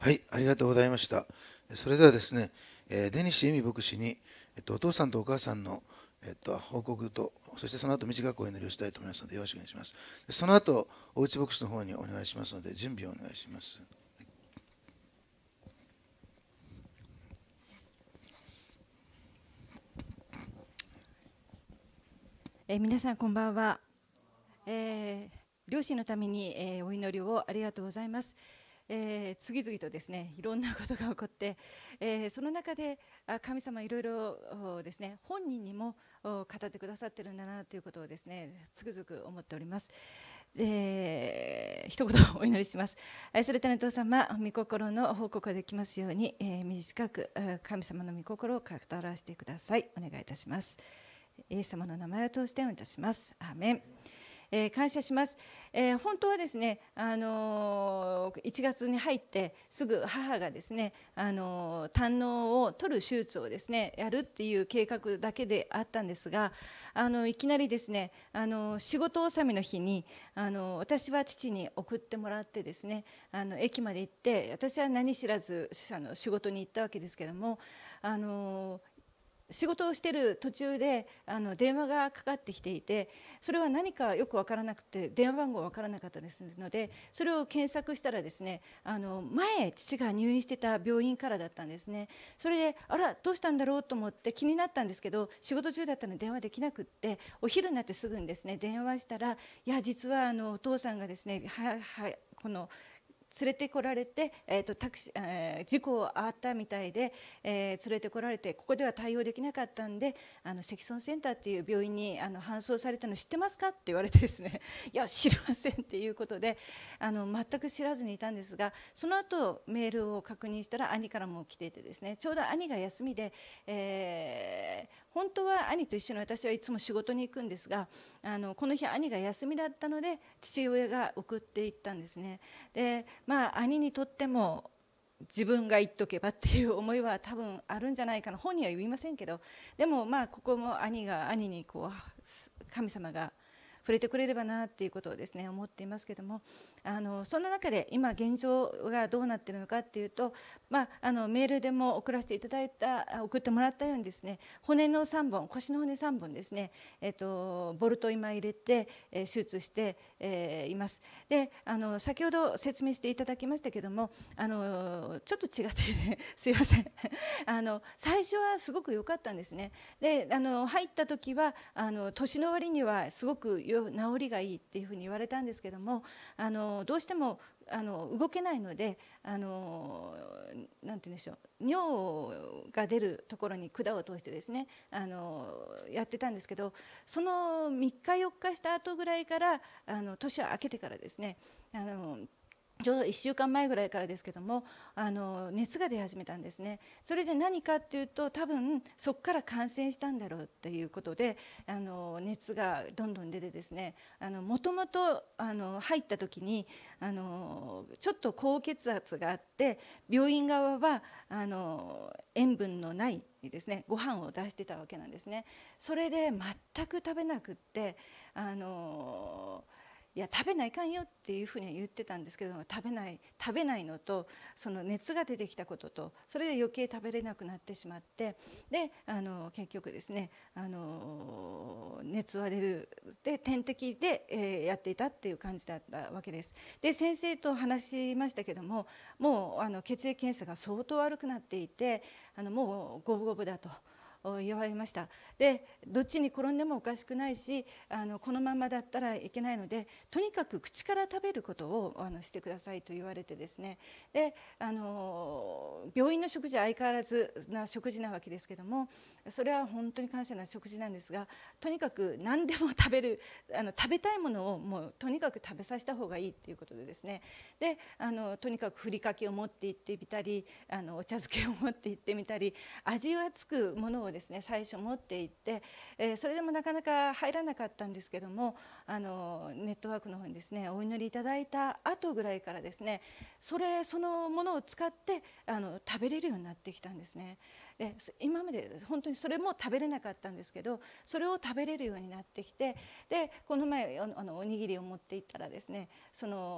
はい、ありがとうございました。それではですね、デニシ恵美牧師に、お父さんとお母さんの、報告と、そしてその後短くお祈りをしたいと思いますので、よろしくお願いします。その後、おうち牧師の方にお願いしますので、準備をお願いします。 皆さんこんばんは。両親のために、お祈りをありがとうございます。次々とですね、いろんなことが起こって、その中で神様いろいろですね、本人にも語ってくださってるんだなということをですね、つくづく思っております。一言お祈りします。愛されたお父様、御心の報告ができますように、短く神様の御心を語らせてください。お願いいたします。イエス様の名前を通してお願いいたします。アーメン。感謝します。本当はですね、1月に入ってすぐ母がですね、胆のを取る手術をですねやるっていう計画だけであったんですが、いきなりですね、仕事納めの日に私は父に送ってもらってですね、駅まで行って、私は何知らず仕事に行ったわけですけども、仕事をしている途中で電話がかかってきていて、それは何かよく分からなくて、電話番号分からなかったですので、それを検索したらですね、前父が入院してた病院からだったんですね。それであらどうしたんだろうと思って気になったんですけど、仕事中だったので電話できなくって、お昼になってすぐにですね電話したら、いや実はお父さんがですね、この連れてこられて、事故があったみたいで、連れてこられて、ここでは対応できなかったんで、積損センターっていう病院に搬送されたの知ってますかって言われてですね、いや知りませんっていうことで、全く知らずにいたんですが、その後メールを確認したら兄からも来ていてですね、ちょうど兄が休みで、本当は兄と一緒に私はいつも仕事に行くんですが、この日兄が休みだったので父親が送っていったんですね。で、兄にとっても自分が言っとけばっていう思いは多分あるんじゃないかな、本人は言いませんけど、でもここも兄にこう神様が触れてくれればなっていうことをですね思っていますけども、そんな中で今現状がどうなっているのかっていうと、メールでも送らせていただいた送ってもらったようにですね、骨の3本、腰の骨3本ですね、ボルトを今入れて、手術して、います。で先ほど説明していただきましたけども、ちょっと違ってねすいません最初はすごく良かったんですね。で入った時は年の割にはすごく治りがいいっていうふうに言われたんですけども、どうしても動けないので、なんて言うんでしょう、尿が出るところに管を通してですねやってたんですけど、その3日4日した後ぐらいから、年を明けてからですね、ちょうど1週間前ぐらいからですけども、熱が出始めたんですね。それで何かっていうと、多分そこから感染したんだろうっていうことで、熱がどんどん出てですね、もともと入った時にちょっと高血圧があって、病院側は塩分のないですねご飯を出してたわけなんですね。それで全く食べなくって、いや食べないかんよっていうふうには言ってたんですけども、食べないのと、その熱が出てきたことと、それで余計食べれなくなってしまって、で結局ですね熱は出るで点滴で、やっていたっていう感じだったわけです。で先生と話しましたけども、もう血液検査が相当悪くなっていて、もう五分五分だと言われました。でどっちに転んでもおかしくないし、このままだったらいけないので、とにかく口から食べることをしてくださいと言われてですね、で病院の食事は相変わらずな食事なわけですけども、それは本当に感謝な食事なんですが、とにかく何でも食べる、食べたいものをもうとにかく食べさせた方がいいということでですね、でとにかくふりかけを持って行ってみたり、お茶漬けを持って行ってみたり、味がつくものをですね最初持って行って、それでもなかなか入らなかったんですけども、ネットワークの方にですねお祈りいただいた後ぐらいからですね、そのものを使って食べれるようになってきたんですね。で今まで本当にそれも食べれなかったんですけど、それを食べれるようになってきて、でこの前おにぎりを持って行ったらですね、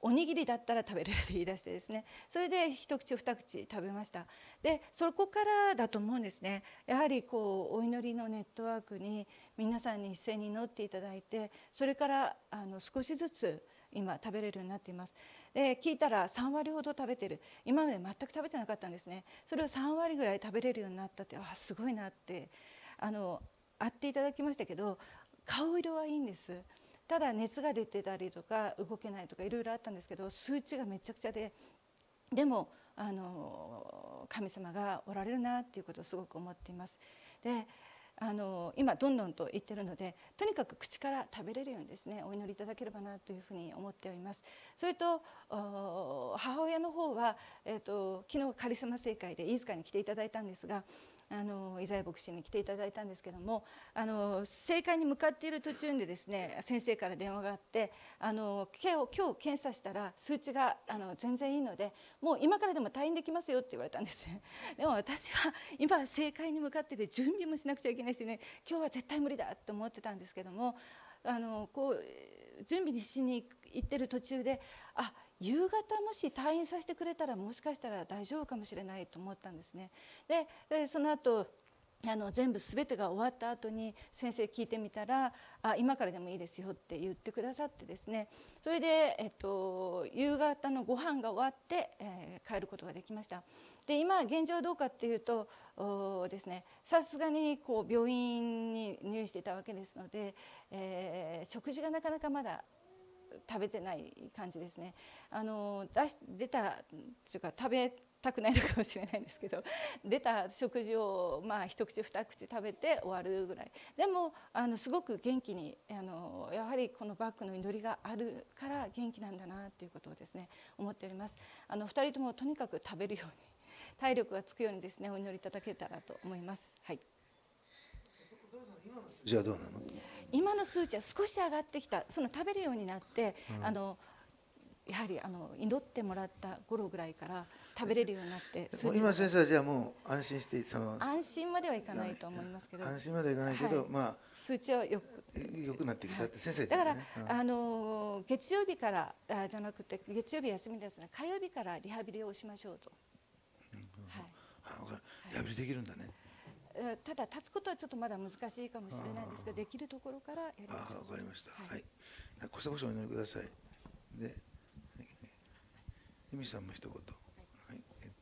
おにぎりだったら食べれると言い出してですね、それで一口二口食べました。でそこからだと思うんですね。やはりお祈りのネットワークに皆さんに一斉に祈っていただいて、それから少しずつ今食べれるようになっています。で聞いたら3割ほど食べてる、今まで全く食べてなかったんですね。それを3割ぐらい食べれるようになったって、すごいなって会っていただきましたけど、顔色はいいんです。ただ熱が出てたりとか動けないとかいろいろあったんですけど、数値がめちゃくちゃで、でも神様がおられるなっていうことをすごく思っています。で今どんどんと言ってるので、とにかく口から食べれるようにですね、お祈りいただければなというふうに思っております。それと母親の方は、昨日カリスマ聖会で飯塚に来ていただいたんですが、イザヤ牧師に来ていただいたんですけども、聖会に向かっている途中でですね、先生から電話があって、今日検査したら数値が全然いいので、もう今からでも退院できますよって言われたんですね。でも私は今聖会に向かってで準備もしなくちゃいけないしね、今日は絶対無理だと思ってたんですけども、準備にしに行ってる途中で、夕方もし退院させてくれたらもしかしたら大丈夫かもしれないと思ったんですね。でその後全部全てが終わった後に先生聞いてみたら、今からでもいいですよって言ってくださってですね、それで、夕方のご飯が終わって、帰ることができました。で今現状はどうかっていうとですね、さすがに病院に入院していたわけですので、食事がなかなかまだ食べてない感じですね。出たっていうか食べたくないのかもしれないんですけど、出た食事を一口二口食べて終わるぐらいでもすごく元気にやはりこのバックの祈りがあるから元気なんだなということをですね思っております。2人ともとにかく食べるように体力がつくようにですねお祈りいただけたらと思います。はい。 じゃあどうなの？ 今の数値は少し上がってきた。その食べるようになって、やはり祈ってもらった頃ぐらいから食べれるようになって、 今先生はじゃあもう安心して安心まではいかないと思いますけど、 安心まではいかないけど、 数値はよくなってきたって先生だから、月曜日からじゃなくて月曜日休みですね、火曜日からリハビリをしましょうと。 リハビリできるんだね。 ただ立つことはちょっとまだ難しいかもしれないんですが、できるところからやりましょう。 わかりました。はい。こそこそお祈りください。で、由美さんも一言。はい。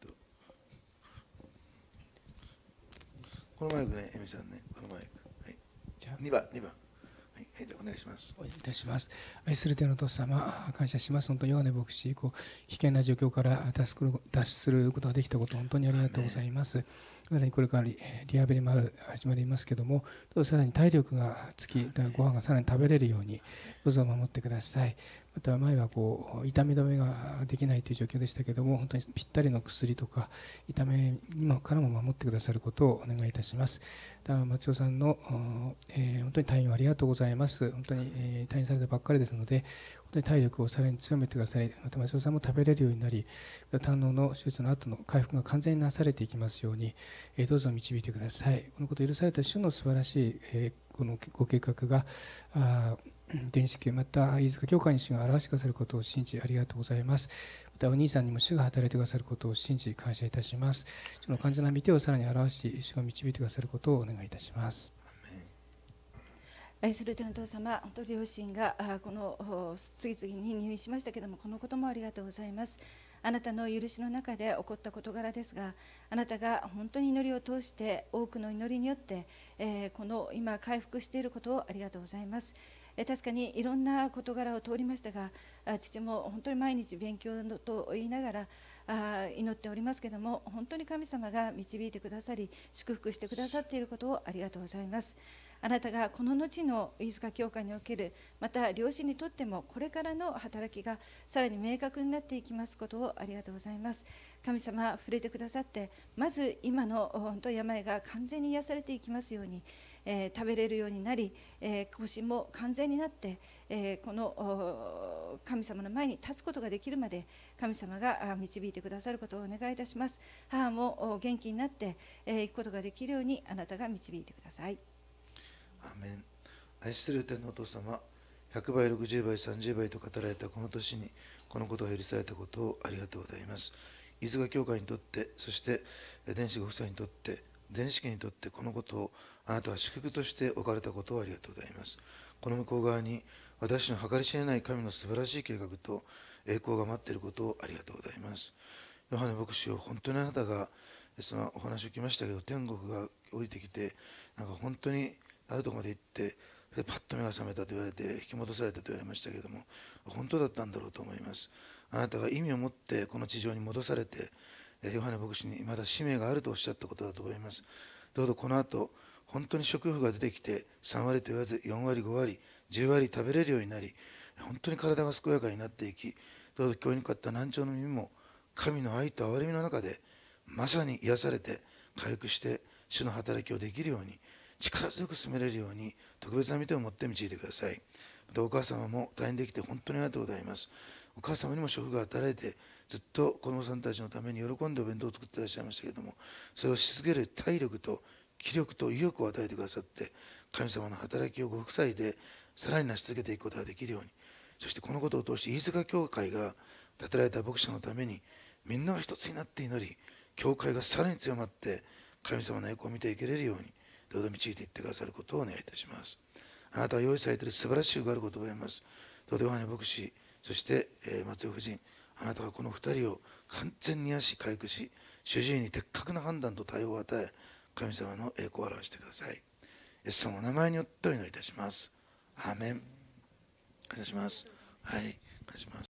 このマイクね、由美さんね、このマイク。はい。じゃあ2番。はい、お願いします。 お願いいたします。愛する天のお父様、感謝します。本当にヨハネ牧師、危険な状況から脱出することができたこと、本当にありがとうございます。さらにこれからリハビリも始まりますけども、どうぞさらに体力がつき、ご飯がさらに食べれるように、どうぞ守ってください。また前は痛み止めができないという状況でしたけども、本当にぴったりの薬とか痛みからも守ってくださることをお願いいたします。松尾さんの、本当に退院をありがとうございます。本当に、退院されたばっかりですので、本当に体力をさらに強めてください。また松尾さんも食べれるようになり、胆のの手術の後の回復が完全になされていきますように、どうぞ導いてください。このことを許された主の素晴らしい、このご計画が電子系また飯塚教会に主が表してくださることを信じありがとうございます。またお兄さんにも主が働いてくださることを信じ感謝いたします。その完全な御手をさらに表し主が導いてくださることをお願いいたします。 愛する天のお父様、本当に両親がこの次々に入院しましたけれども、このこともありがとうございます。あなたの許しの中で起こった事柄ですが、あなたが本当に祈りを通して多くの祈りによって、この今回復していることをありがとうございます。確かにいろんな事柄を通りましたが、父も本当に毎日勉強と言いながら祈っておりますけれども、本当に神様が導いてくださり祝福してくださっていることをありがとうございます。あなたがこの後の飯塚教会における、また両親にとってもこれからの働きがさらに明確になっていきますことをありがとうございます。神様触れてくださって、まず今の本当病が完全に癒されていきますように、食べれるようになり、更新も完全になって、この神様の前に立つことができるまで神様が導いてくださることをお願いいたします。母も元気になっていくことができるようにあなたが導いてください。 アーメン。愛する天のお父様、100倍、60倍、30倍と語られたこの年にこのことが許されたことをありがとうございます。飯塚教会にとって、そして電子ご夫妻にとって、電子家にとってこのことをあなたは祝福として置かれたことをありがとうございます。この向こう側に私の計り知れない神の素晴らしい計画と栄光が待っていることをありがとうございます。ヨハネ牧師を本当にあなたがそのお話を聞きましたけど、天国が降りてきて、なんか本当にあるところまで行って、でパッと目が覚めたと言われて引き戻されたと言われましたけれども、本当だったんだろうと思います。あなたが意味を持ってこの地上に戻されて、ヨハネ牧師にまだ使命があるとおっしゃったことだと思います。どうぞこの後本当に食欲が出てきて、3割と言わず4割5割10割食べれるようになり、本当に体が健やかになっていき、どうぞ今日にかった難聴の耳も神の愛と憐れみの中でまさに癒されて回復して主の働きをできるように、力強く進めれるように特別な見てを持って導いてください。またお母様も退院できて本当にありがとうございます。お母様にも職が与えられて、ずっと子供さんたちのために喜んでお弁当を作っていらっしゃいましたけれども、それをし続ける体力と気力と意欲を与えてくださって、神様の働きをご夫妻でさらに成し続けていくことができるように、そしてこのことを通して飯塚教会が建てられた牧者のためにみんなが一つになって祈り、教会がさらに強まって神様の栄光を見ていけれるように、どうぞ導いていってくださることをお願いいたします。あなたが用意されている素晴らしい祝があることを思います。どうぞヨハネ牧師、そして松尾夫人、あなたがこの二人を完全に癒し回復し、主治医に的確な判断と対応を与え、神様の栄光を表してください。イエス様のお名前によってお祈りいたします。アーメン。感謝します。はい、感謝します。